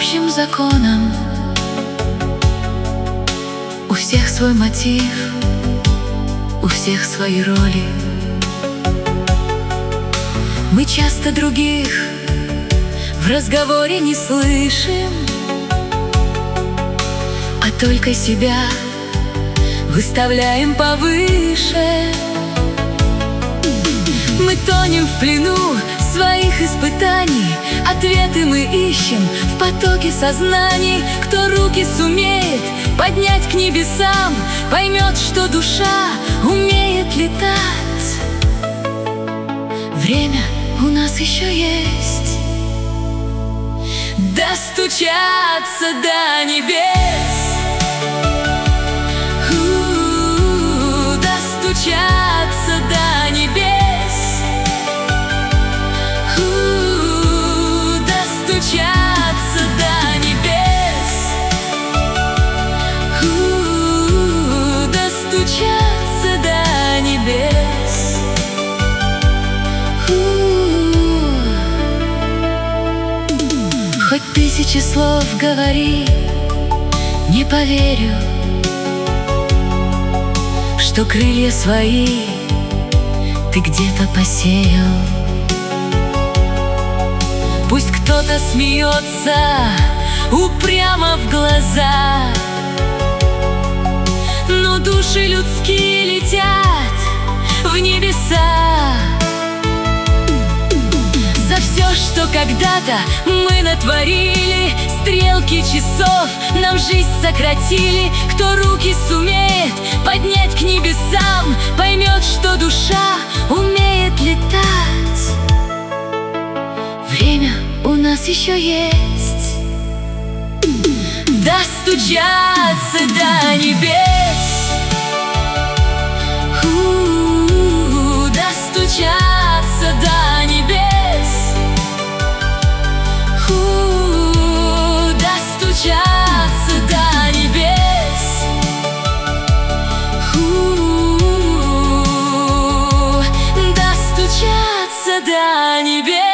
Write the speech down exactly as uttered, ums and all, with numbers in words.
общим законам. У всех свой мотив, у всех свои роли. Мы часто других в разговоре не слышим, а только себя выставляем повыше. Мы тонем в плену своих испытаний, ответы мы ищем в потоке сознаний. Кто руки сумеет поднять к небесам, поймет, что душа умеет летать. Время у нас еще есть достучаться до небес. У-у-у, достучаться до небес. У-у-у, достучаться до небес. У-у-у, достучаться до небес. Хоть тысячи слов говори, не поверю, что крылья свои ты где-то посеял. Пусть кто-то смеется упрямо в глаза, но души людские летят в небеса. За все, что когда-то мы натворили, стрелки часов нам жизнь сократили. Кто руки сумеет поднять к небесам, поймет, что душа умеет летать. Время у нас еще есть достучаться до небес. У-у-у, достучаться до небес. У-у-у, достучаться до небес. У-у-у, достучаться до небес.